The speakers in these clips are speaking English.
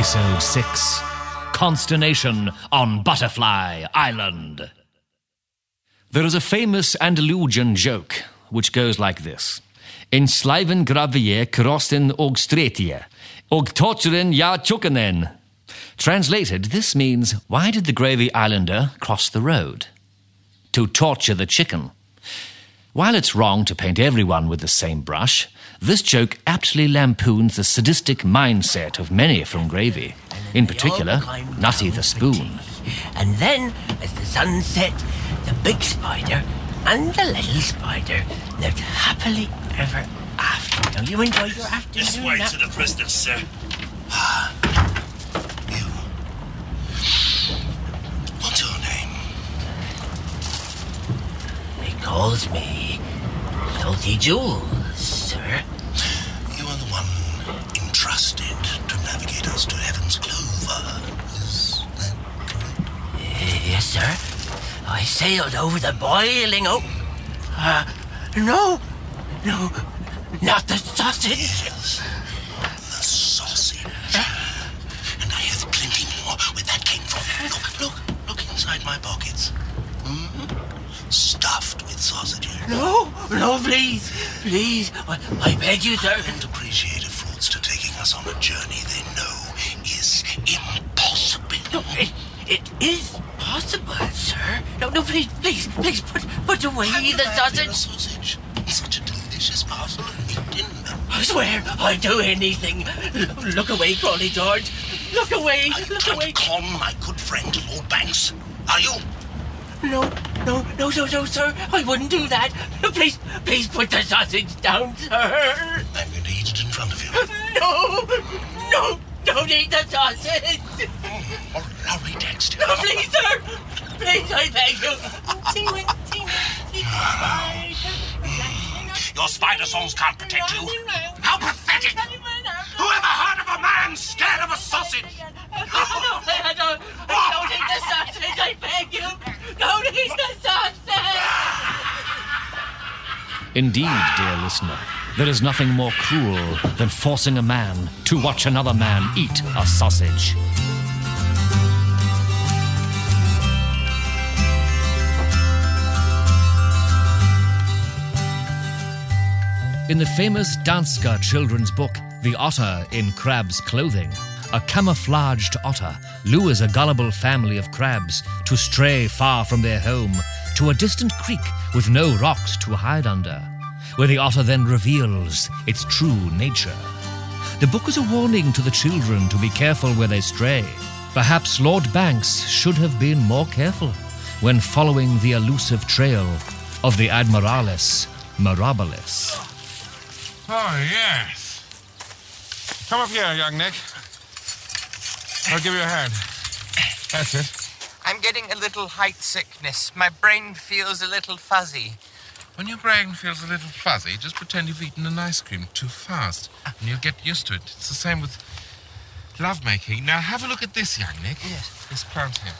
Episode 6, Consternation on Butterfly Island. There is a famous Andalusian joke which goes like this. In slijven gravier crossen og stretie, og torturen ja chukanen. Translated, this means, why did the Gravy Islander cross the road? To torture the chicken. While it's wrong to paint everyone with the same brush, this joke aptly lampoons the sadistic mindset of many from Gravy. In particular, Nutty the Spoon. And then, as the sun set, the big spider and the little spider lived happily ever after. Don't you enjoy your afternoon? This way to the prisoners, sir. You. What's your name? He calls me Salty Jules, sir. You are the one entrusted to navigate us to Heaven's Clover. Is that correct? Yes, sir. I sailed over the boiling No, not the sausage. Yes, the sausage. And I have plenty more where that came from. Look inside my pockets. Stuffed with sausages. No, please. I beg you, sir. And appreciate a fraudster taking us on a journey they know is impossible. No, it is possible, sir. No, please, put away the sausage. The sausage. Such a delicious parcel of meat in them. I swear I'll do anything. Look away, Crawley George. Look away. Are you trying to con my good friend Lord Banks? Are you? No, sir. I wouldn't do that. No, please put the sausage down, sir. I'm going to eat it in front of you. No, don't eat the sausage. Oh, lovely texture. No, please, sir. Please, I beg you. Your spider songs can't protect you. How pathetic! Whoever heard of a man scared of a sausage? I don't eat the sausage, I beg you. Don't eat the sausage. Indeed, dear listener, there is nothing more cruel than forcing a man to watch another man eat a sausage. In the famous Danska children's book, The Otter in Crab's Clothing, a camouflaged otter lures a gullible family of crabs to stray far from their home to a distant creek with no rocks to hide under, where the otter then reveals its true nature. The book is a warning to the children to be careful where they stray. Perhaps Lord Banks should have been more careful when following the elusive trail of the Admiralis Mirabilis. Oh, yes. Come up here, young Nick. I'll give you a hand. That's it. I'm getting a little height sickness. My brain feels a little fuzzy. When your brain feels a little fuzzy, just pretend you've eaten an ice cream too fast, and you'll get used to it. It's the same with lovemaking. Now, have a look at this, young Nick. Yes. This plant here.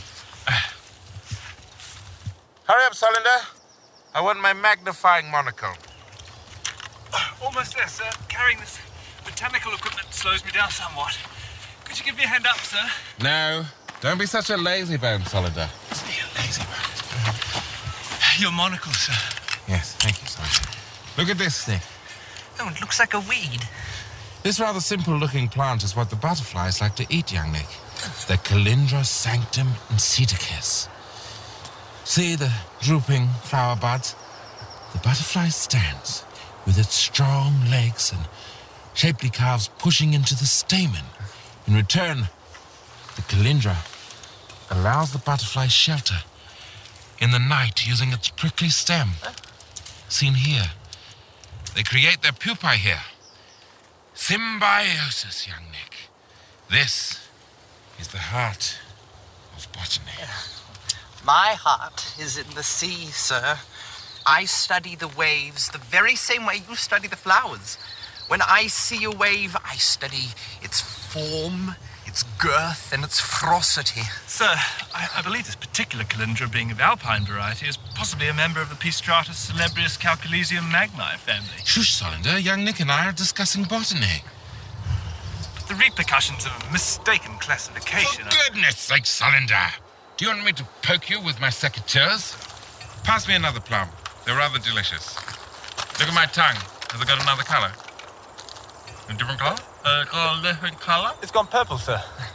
Hurry up, Solander. I want my magnifying monocle. Almost there, sir. Carrying this botanical equipment slows me down somewhat. Could you give me a hand up, sir? No, don't be such a lazy bone, Solander. Be a lazy man. Your monocle, sir. Yes, thank you, Solander. Look at this, Nick. Oh, it looks like a weed. This rather simple-looking plant is what the butterflies like to eat, young Nick. The Calendra sanctum insidicus. See the drooping flower buds? The butterfly stands with its strong legs and shapely calves pushing into the stamen. In return, the Calendra allows the butterfly shelter in the night using its prickly stem. Seen here. They create their pupae here. Symbiosis, young Nick. This is the heart of botany. My heart is in the sea, sir. I study the waves the very same way you study the flowers. When I see a wave, I study its form, its girth, and its ferocity. Sir, I believe this particular Calendra, being of alpine variety, is possibly a member of the Pistratus celebrius calculesium magni family. Shush, Solander. Young Nick and I are discussing botany. The repercussions of a mistaken classification. For goodness sake, Solander! Do you want me to poke you with my secateurs? Pass me another plum. They're rather delicious. Look at my tongue. Has it got another colour? A different colour? Got a different colour? It's gone purple, sir.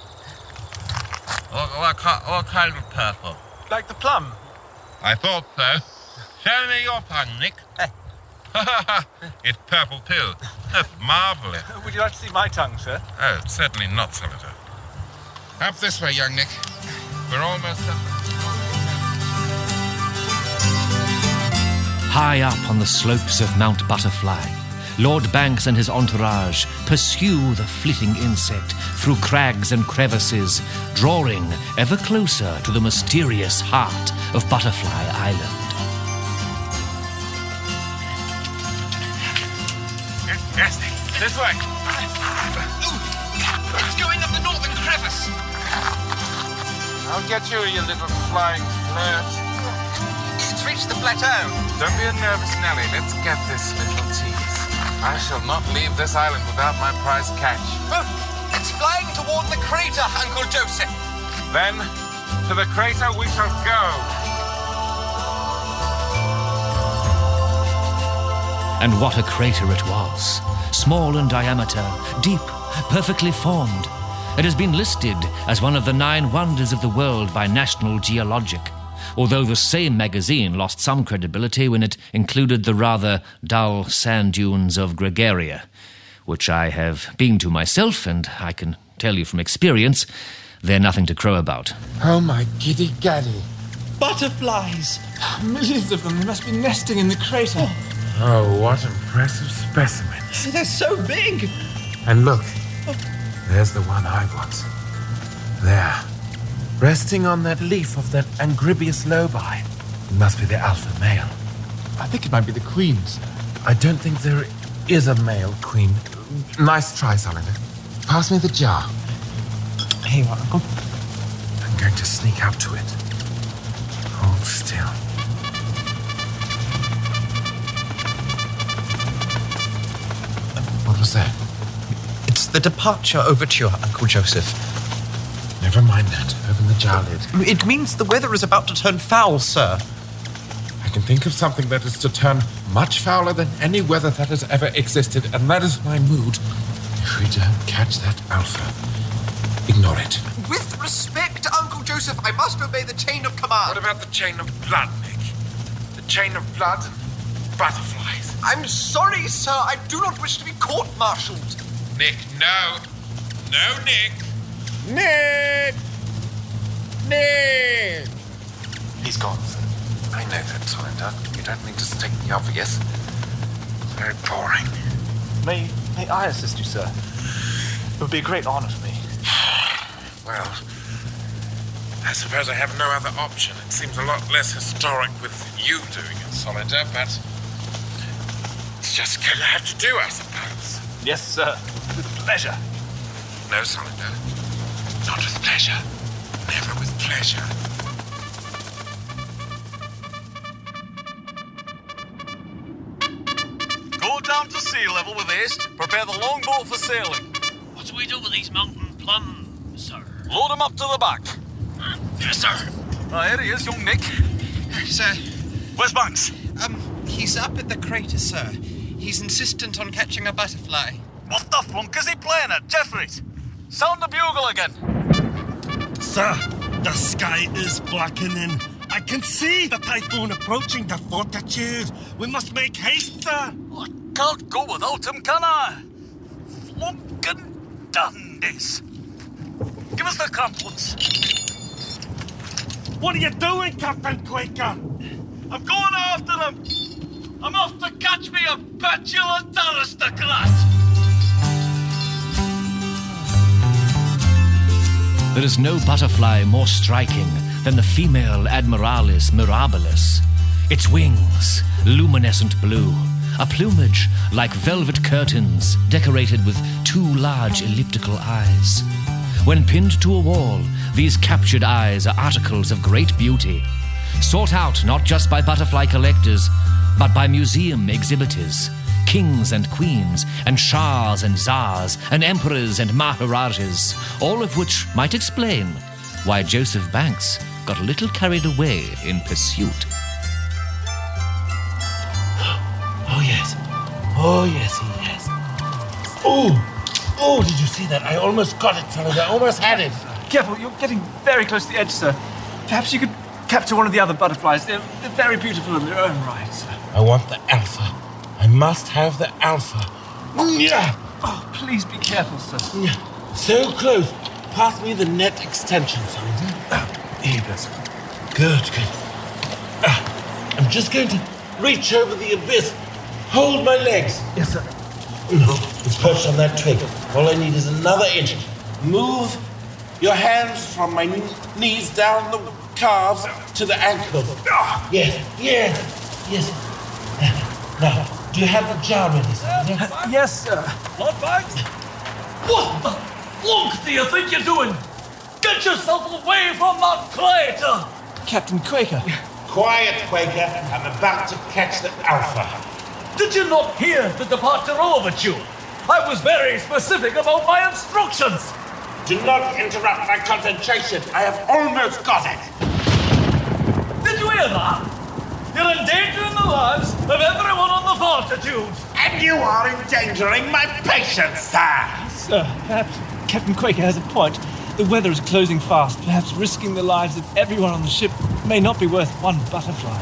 What kind of purple? Like the plum. I thought so. Show me your tongue, Nick. It's purple too. That's marvellous. Would you like to see my tongue, sir? Oh, certainly not, Senator. Up this way, young Nick. We're almost up. High up on the slopes of Mount Butterfly, Lord Banks and his entourage pursue the flitting insect through crags and crevices, drawing ever closer to the mysterious heart of Butterfly Island. Yes, Nick. This way. It's going up the northern crevice. I'll get you, you little flying flirt. It's reached the plateau. Don't be a nervous Nelly. Let's get this little tease. I shall not leave this island without my prize catch. Oh, it's flying toward the crater, Uncle Joseph. Then, to the crater we shall go. And what a crater it was. Small in diameter, deep, perfectly formed. It has been listed as one of the 9 wonders of the world by National Geologic, although the same magazine lost some credibility when it included the rather dull sand dunes of Gregaria, which I have been to myself, and I can tell you from experience, they're nothing to crow about. Oh, my giddy-gaddy. Butterflies! Millions of them. They must be nesting in the crater. Oh, what impressive specimens. They're so big. And look, there's the one I want. There, resting on that leaf of that Angribius lobi. It must be the alpha male. I think it might be the queen, sir. I don't think there is a male queen. Nice try, Solander. Pass me the jar. Here you are, Uncle. I'm going to sneak up to it. Hold still. What was that? It's the departure overture, Uncle Joseph. Never mind that. Open the jar lid. It means the weather is about to turn foul, sir. I can think of something that is to turn much fouler than any weather that has ever existed, and that is my mood. If we don't catch that alpha, ignore it. With respect, Uncle Joseph, I must obey the chain of command. What about the chain of blood, Nick? The chain of blood and butterflies. I'm sorry, sir. I do not wish to be court-martialed. Nick, no. No, Nick. Nick! Nick! He's gone, sir. I know that, Solander. You don't mean to state the obvious. Very boring. May I assist you, sir? It would be a great honor for me. Well, I suppose I have no other option. It seems a lot less historic with you doing it, Solander, but it's just going to have to do, I suppose. Yes, sir. With pleasure. No, Solander. Not with pleasure. Never with pleasure. Go down to sea level with haste. Prepare the longboat for sailing. What do we do with these mountain plums, sir? Load them up to the back. Yes, sir. Here he is, young Nick. Sir, Where's Banks? he's up at the crater, sir. He's insistent on catching a butterfly. What the flunk is he playing at, Jeffries? Sound the bugle again. Sir, the sky is blackening. I can see the typhoon approaching the fortitude. We must make haste, sir. I can't go without him, can I? Flunkin' dandies. Give us the crumpets. What are you doing, Captain Quaker? I'm going after them. I'm off to catch me a petulant aristocrat. There is no butterfly more striking than the female Admiralis mirabilis. Its wings, luminescent blue, a plumage like velvet curtains decorated with 2 large elliptical eyes. When pinned to a wall, these captured eyes are articles of great beauty, sought out not just by butterfly collectors, but by museum exhibitors, kings and queens, and shahs and czars, and emperors and maharajas, all of which might explain why Joseph Banks got a little carried away in pursuit. Oh, yes. Oh, yes, he has. Oh, did you see that? I almost got it, fellas. I almost had it. Careful, you're getting very close to the edge, sir. Perhaps you could capture one of the other butterflies. They're very beautiful in their own right, sir. I want the alpha. I must have the alpha. Yeah. Oh, please be careful, sir. So close. Pass me the net extension, Sander. Here you go, sir. Good. I'm just going to reach over the abyss. Hold my legs. Yes, sir. It's perched on that twig. All I need is another inch. Move your hands from my knees down the calves to the ankles. Yes. Now, do you have the jar ready, Sander? Yes, sir. Lord Banks? What the flunk do you think you're doing? Get yourself away from that crater! Captain Quaker. Quiet, Quaker. I'm about to catch the alpha. Did you not hear the departure overture? I was very specific about my instructions. Do not interrupt my concentration. I have almost got it. Did you hear that? You're endangering the lives of everyone on the fortitudes. And you are endangering my patience, sir. Sir, perhaps Captain Quaker has a point. The weather is closing fast. Perhaps risking the lives of everyone on the ship may not be worth one butterfly.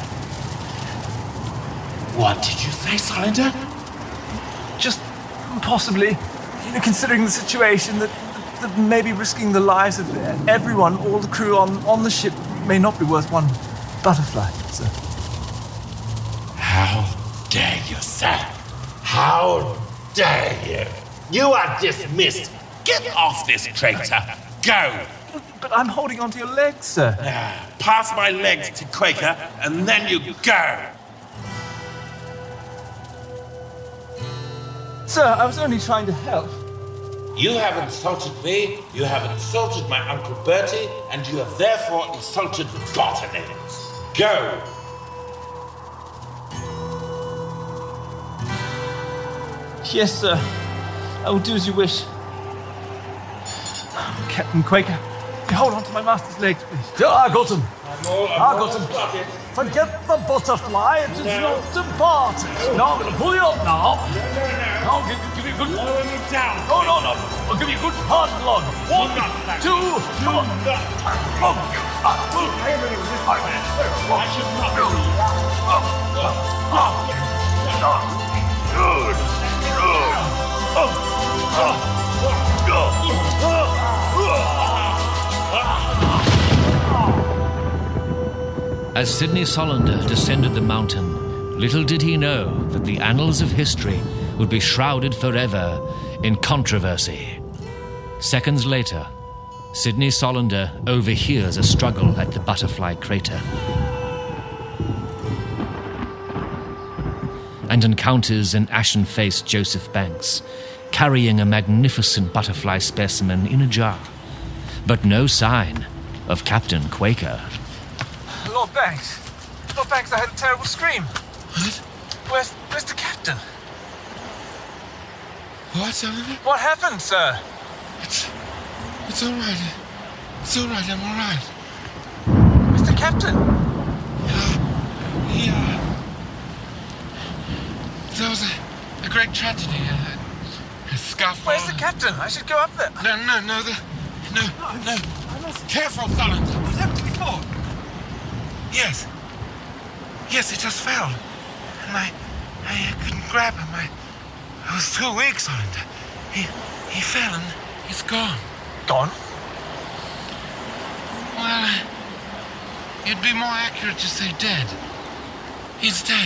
What did you say, Solander? Just possibly, considering the situation, that maybe risking the lives of everyone, all the crew on the ship, may not be worth one butterfly, sir. How dare you, sir? How dare you? You are dismissed. Get off this crater. Go. But I'm holding onto your legs, sir. Pass my legs to Quaker, and then you go. Sir, I was only trying to help. You have insulted me, you have insulted my Uncle Bertie, and you have therefore insulted botany. Go. Yes, sir. I will do as you wish. Captain Quaker, hold on to my master's legs, please. I got him. I got him. Forget the butterfly. It is not important. No, I'm going to pull you up now. I'll give you good... No. I'll give you good hard lug. 1, 2, come on. I should not As Sidney Solander descended the mountain, little did he know that the annals of history would be shrouded forever in controversy. Seconds later, Sidney Solander overhears a struggle at the butterfly crater and encounters an ashen-faced Joseph Banks carrying a magnificent butterfly specimen in a jar, but no sign of Captain Quaker. Lord Banks, I had a terrible scream. What? Where's the captain? What, Solander? What happened, sir? It's all right. It's all right. I'm all right. Where's the captain? There was a great tragedy. A scuffle. Where's the captain? I should go up there. No. Careful, Solander. What happened before? Yes, it just fell. And I couldn't grab him. I was too weak, Solander. He fell and he's gone. Gone? Well, it'd be more accurate to say dead. He's dead.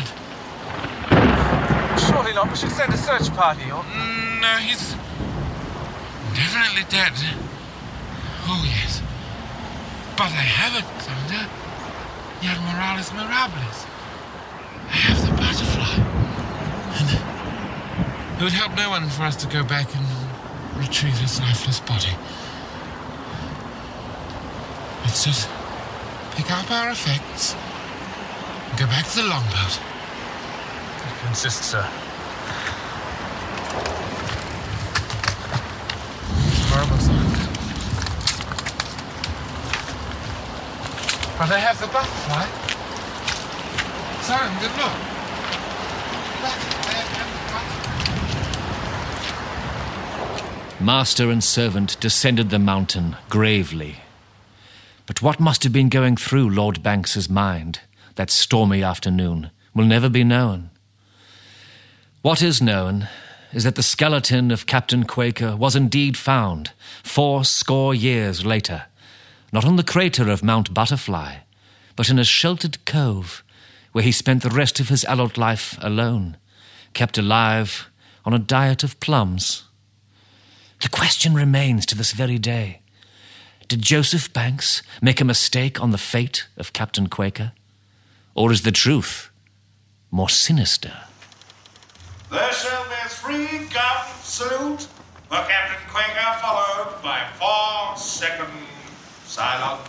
Surely not. We should send a search party, or... No, he's definitely dead. Oh, yes. But I have it, Solander. The Admiralis Mirabilis. I have the butterfly. And it would help no one for us to go back and retrieve his lifeless body. Let's just pick up our effects and go back to the longboat. If you insist, sir. horrible sign. But I have the butterfly. Simon, good look. Master and servant descended the mountain gravely. But what must have been going through Lord Banks's mind that stormy afternoon will never be known. What is known is that the skeleton of Captain Quaker was indeed found 80 years later, not on the crater of Mount Butterfly, but in a sheltered cove where he spent the rest of his adult life alone, kept alive on a diet of plums. The question remains to this very day. Did Joseph Banks make a mistake on the fate of Captain Quaker? Or is the truth more sinister? There shall be 3 gun salute for Captain Quaker, followed by 4-second silence.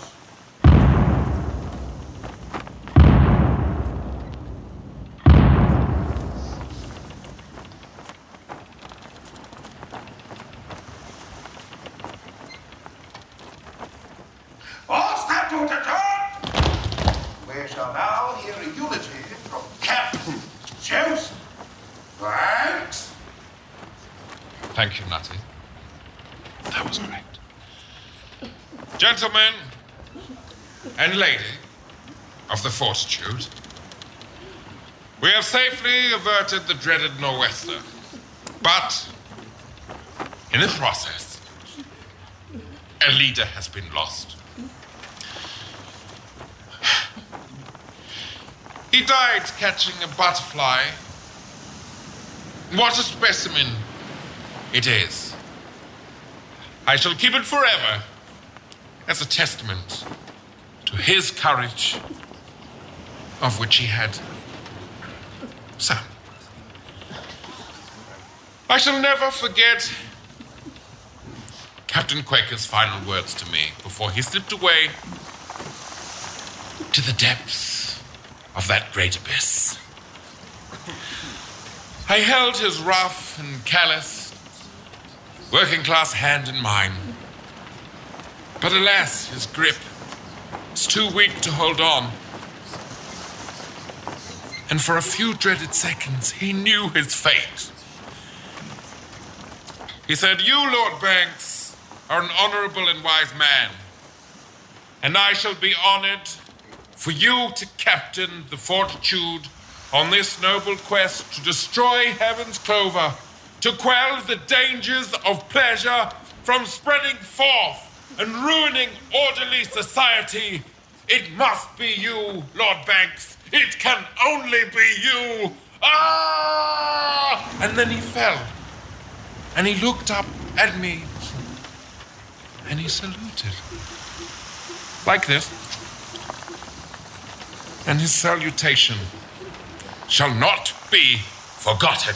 All stand to attention! We shall now hear a eulogy from Captain Joseph Banks. Thank you, Nutty. That was great. Gentlemen and lady of the Fortitude, we have safely averted the dreaded nor'wester, but in the process, a leader has been lost. He died catching a butterfly. What a specimen it is. I shall keep it forever as a testament to his courage, of which he had some. I shall never forget Captain Quaker's final words to me before he slipped away to the depths of that great abyss. I held his rough and callous, working-class hand in mine. But alas, his grip was too weak to hold on. And for a few dreaded seconds, he knew his fate. He said, "You, Lord Banks, are an honorable and wise man, and I shall be honored for you to captain the Fortitude on this noble quest to destroy heaven's clover, to quell the dangers of pleasure from spreading forth and ruining orderly society. It must be you, Lord Banks. It can only be you. Ah!" And then he fell, and he looked up at me, and he saluted. Like this. And his salutation shall not be forgotten.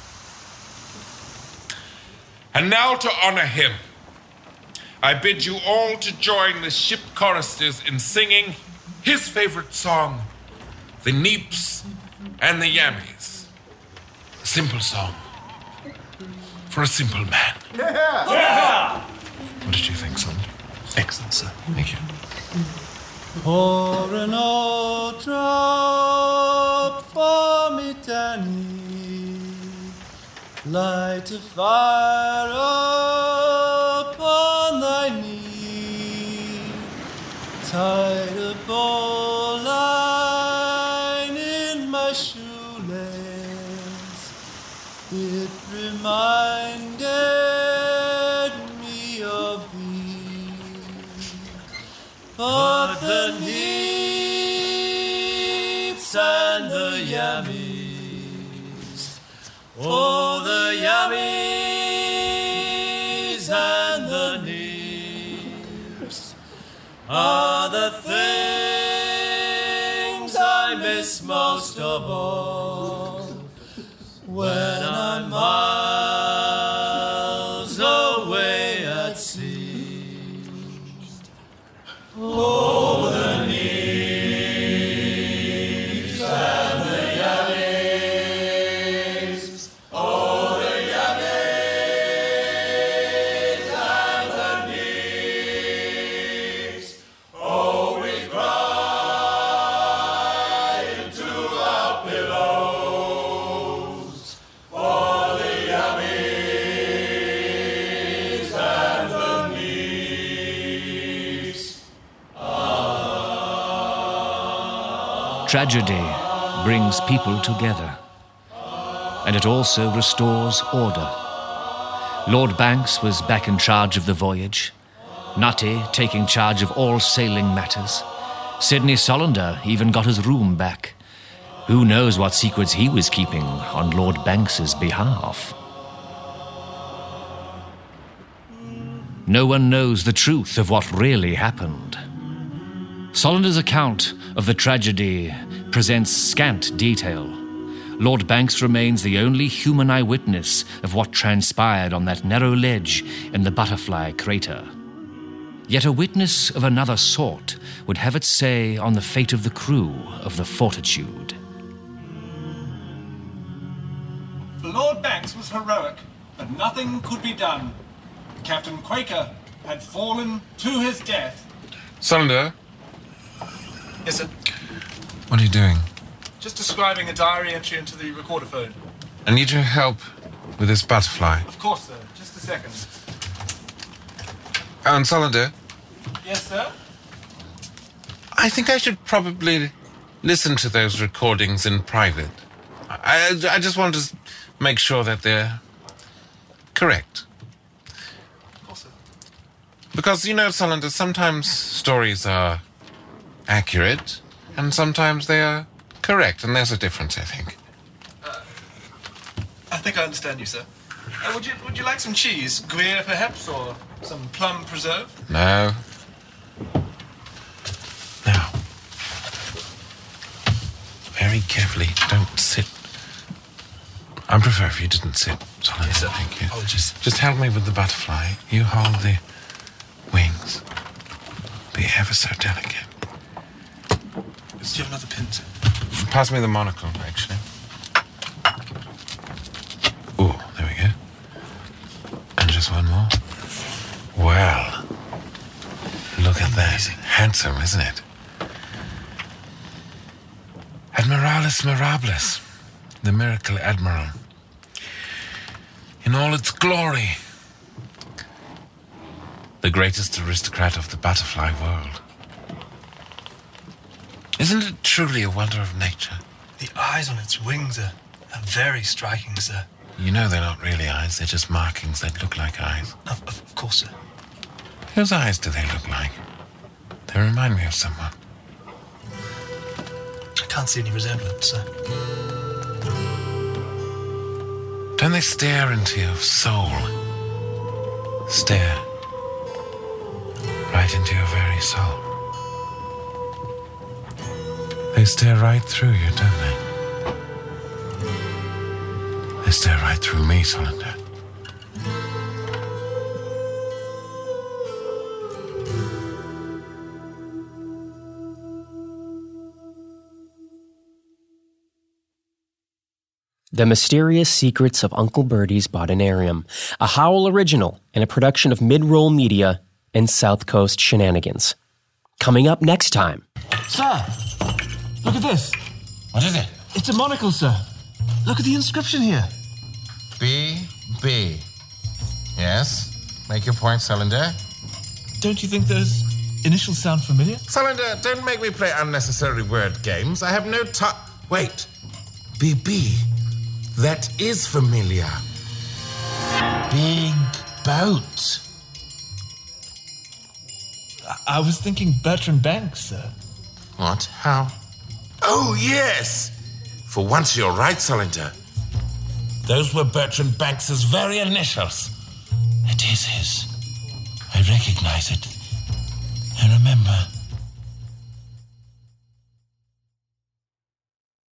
And now to honor him, I bid you all to join the ship choristers in singing his favorite song, The Neeps and the Yammies. A simple song for a simple man. Yeah! What did you think, son? Excellent, sir. Thank you. Pour an old drop for me, Danny. Light a fire upon thy knee. Tied a bowline in my shoelace. It reminded me of thee. But the neeps and the yammies, oh, the yammies and the neeps are the things I miss most of all when I'm miles away at sea. Oh, the neeps and the yammies. Oh, the yammies and Tragedy brings people together, and it also restores order. Lord Banks was back in charge of the voyage, Nutty taking charge of all sailing matters. Sidney Solander even got his room back. Who knows what secrets he was keeping on Lord Banks's behalf? No one knows the truth of what really happened. Solander's account of the tragedy presents scant detail. Lord Banks remains the only human eyewitness of what transpired on that narrow ledge in the Butterfly crater. Yet a witness of another sort would have its say on the fate of the crew of the Fortitude. Lord Banks was heroic, but nothing could be done. Captain Quaker had fallen to his death. Solander? Yes, sir? What are you doing? Just describing a diary entry into the recorder phone. I need your help with this butterfly. Of course, sir. Just a second. And Solander? Yes, sir? I think I should probably listen to those recordings in private. I just want to make sure that they're correct. Of course, sir. Because, you know, Solander, sometimes stories are accurate, and sometimes they are correct, and there's a difference, I think. I think I understand you, sir. Would you like some cheese? Gruyere, perhaps, or some plum preserve? No. Now, very carefully, don't sit. I'd prefer if you didn't sit, Solander. Yes, sir. Thank you. Apologies. Just help me with the butterfly. You hold the wings. Be ever so delicate. Do you have another pin, sir? Pass me the monocle, actually. Oh, there we go. And just one more. Well, look at that. Handsome, isn't it? Admiralis Mirabilis, the miracle admiral. In all its glory. The greatest aristocrat of the butterfly world. Isn't it truly a wonder of nature? The eyes on its wings are very striking, sir. You know they're not really eyes, they're just markings that look like eyes. Of course, sir. Whose eyes do they look like? They remind me of someone. I can't see any resemblance, sir. Don't they stare into your soul? Stare right into your very soul. They stare right through you, don't they? They stare right through me, Solander. The Mysterious Secrets of Uncle Birdie's Botanarium, a Howl original and a production of Mid-Roll Media and South Coast Shenanigans. Coming up next time. Sir, look at this. What is it? It's a monocle, sir. Look at the inscription here. B. Yes? Make your point, Solander. Don't you think those initials sound familiar? Solander, don't make me play unnecessary word games. I have no time. Wait. BB. That is familiar. Big boat. I was thinking Bertrand Banks, sir. What? How? Oh, yes! For once you're right, Solander. Those were Bertrand Banks's very initials. It is his. I recognize it. I remember.